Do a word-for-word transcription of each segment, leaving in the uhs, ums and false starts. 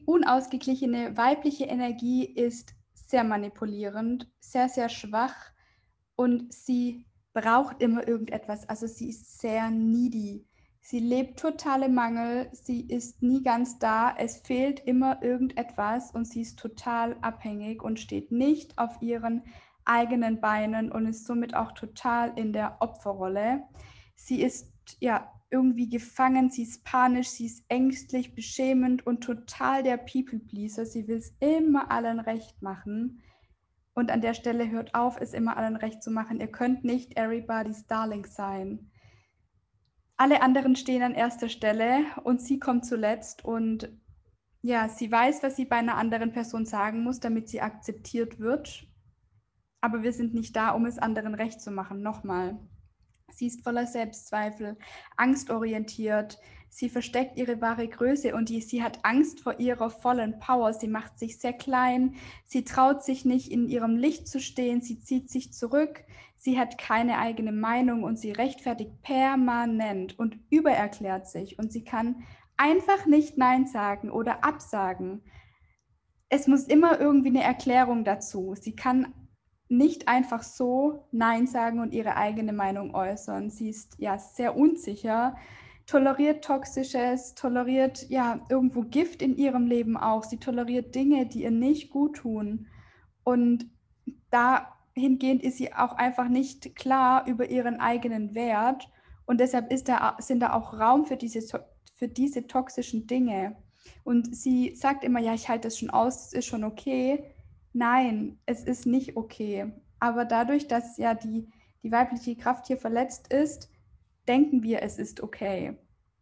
Die unausgeglichene weibliche Energie ist sehr manipulierend, sehr, sehr schwach und sie braucht immer irgendetwas. Also sie ist sehr needy. Sie lebt total im Mangel, sie ist nie ganz da, es fehlt immer irgendetwas und sie ist total abhängig und steht nicht auf ihren eigenen Beinen und ist somit auch total in der Opferrolle. Sie ist ja irgendwie gefangen, sie ist panisch, sie ist ängstlich, beschämend und total der People-Pleaser. Sie will es immer allen recht machen. Und an der Stelle hört auf, es immer allen recht zu machen. Ihr könnt nicht everybody's darling sein. Alle anderen stehen an erster Stelle und sie kommt zuletzt und ja, sie weiß, was sie bei einer anderen Person sagen muss, damit sie akzeptiert wird. Aber wir sind nicht da, um es anderen recht zu machen. Nochmal. Sie ist voller Selbstzweifel, angstorientiert. Sie versteckt ihre wahre Größe und die, sie hat Angst vor ihrer vollen Power. Sie macht sich sehr klein. Sie traut sich nicht, in ihrem Licht zu stehen. Sie zieht sich zurück. Sie hat keine eigene Meinung und sie rechtfertigt permanent und übererklärt sich. Und sie kann einfach nicht Nein sagen oder absagen. Es muss immer irgendwie eine Erklärung dazu. Sie kann nicht einfach so Nein sagen und ihre eigene Meinung äußern. Sie ist ja sehr unsicher, toleriert Toxisches, toleriert ja irgendwo Gift in ihrem Leben auch. Sie toleriert Dinge, die ihr nicht gut tun. Und dahingehend ist sie auch einfach nicht klar über ihren eigenen Wert. Und deshalb ist da, sind da auch Raum für diese, für diese toxischen Dinge. Und sie sagt immer, ja, ich halte das schon aus, es ist schon okay. Nein, es ist nicht okay. Aber dadurch, dass ja die, die weibliche Kraft hier verletzt ist, denken wir, es ist okay.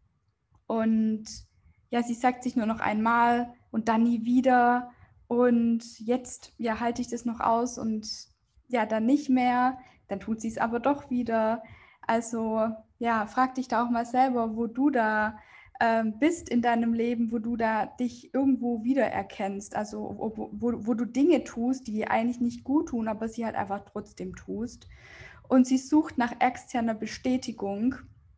Und ja, sie sagt sich nur noch einmal und dann nie wieder. Und jetzt, ja, halte ich das noch aus und ja, dann nicht mehr. Dann tut sie es aber doch wieder. Also ja, frag dich da auch mal selber, wo du da ähm, bist in deinem Leben, wo du da dich irgendwo wiedererkennst. Also wo, wo, wo du Dinge tust, die dir eigentlich nicht gut tun, aber sie halt einfach trotzdem tust. Und sie sucht nach externer Bestätigung.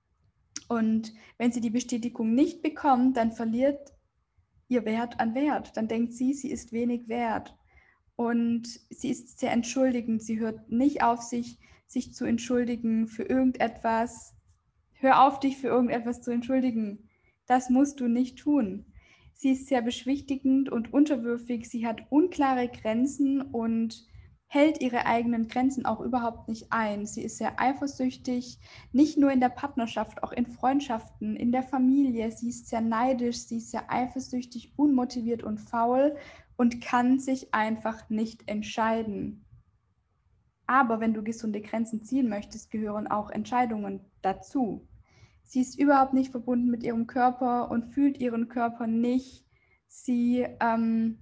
Und wenn sie die Bestätigung nicht bekommt, dann verliert ihr Wert an Wert. Dann denkt sie, sie ist wenig wert. Und sie ist sehr entschuldigend. Sie hört nicht auf, sich, sich zu entschuldigen für irgendetwas. Hör auf, dich für irgendetwas zu entschuldigen. Das musst du nicht tun. Sie ist sehr beschwichtigend und unterwürfig. Sie hat unklare Grenzen und hält ihre eigenen Grenzen auch überhaupt nicht ein. Sie ist sehr eifersüchtig, nicht nur in der Partnerschaft, auch in Freundschaften, in der Familie. Sie ist sehr neidisch, sie ist sehr eifersüchtig, unmotiviert und faul und kann sich einfach nicht entscheiden. Aber wenn du gesunde Grenzen ziehen möchtest, gehören auch Entscheidungen dazu. Sie ist überhaupt nicht verbunden mit ihrem Körper und fühlt ihren Körper nicht. Sie, ähm,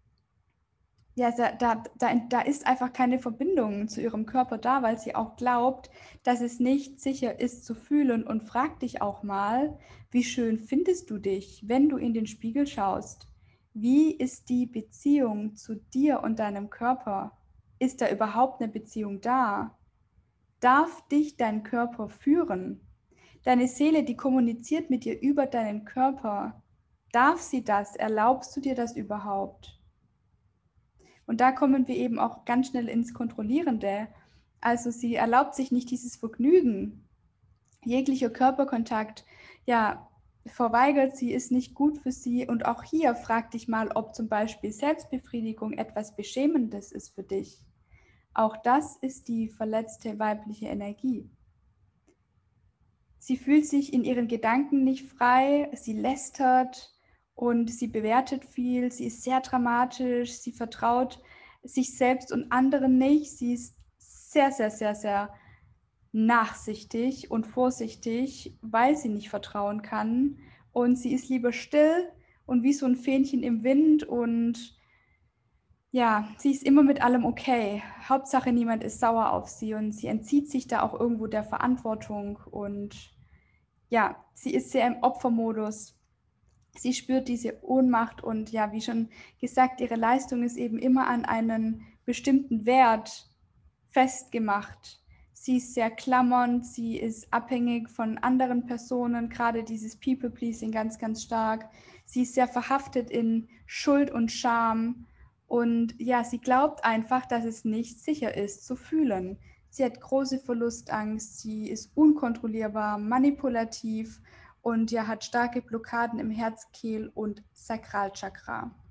ja, da, da, da ist einfach keine Verbindung zu ihrem Körper da, weil sie auch glaubt, dass es nicht sicher ist zu fühlen und frag dich auch mal, wie schön findest du dich, wenn du in den Spiegel schaust? Wie ist die Beziehung zu dir und deinem Körper? Ist da überhaupt eine Beziehung da? Darf dich dein Körper führen? Deine Seele, die kommuniziert mit dir über deinen Körper. Darf sie das? Erlaubst du dir das überhaupt? Und da kommen wir eben auch ganz schnell ins Kontrollierende. Also sie erlaubt sich nicht dieses Vergnügen. Jeglicher Körperkontakt, ja, verweigert sie, ist nicht gut für sie. Und auch hier frag dich mal, ob zum Beispiel Selbstbefriedigung etwas Beschämendes ist für dich. Auch das ist die verletzte weibliche Energie. Sie fühlt sich in ihren Gedanken nicht frei, sie lästert und sie bewertet viel, sie ist sehr dramatisch, sie vertraut sich selbst und anderen nicht, sie ist sehr, sehr, sehr, sehr nachsichtig und vorsichtig, weil sie nicht vertrauen kann und sie ist lieber still und wie so ein Fähnchen im Wind und ja, sie ist immer mit allem okay. Hauptsache, niemand ist sauer auf sie und sie entzieht sich da auch irgendwo der Verantwortung und ja, sie ist sehr im Opfermodus. Sie spürt diese Ohnmacht und ja, wie schon gesagt, ihre Leistung ist eben immer an einen bestimmten Wert festgemacht. Sie ist sehr klammernd, sie ist abhängig von anderen Personen, gerade dieses People-Pleasing ganz, ganz stark. Sie ist sehr verhaftet in Schuld und Scham und ja, sie glaubt einfach, dass es nicht sicher ist zu fühlen. Sie hat große Verlustangst, sie ist unkontrollierbar, manipulativ und ja, hat starke Blockaden im Herz-, Kehl- und Sakralchakra.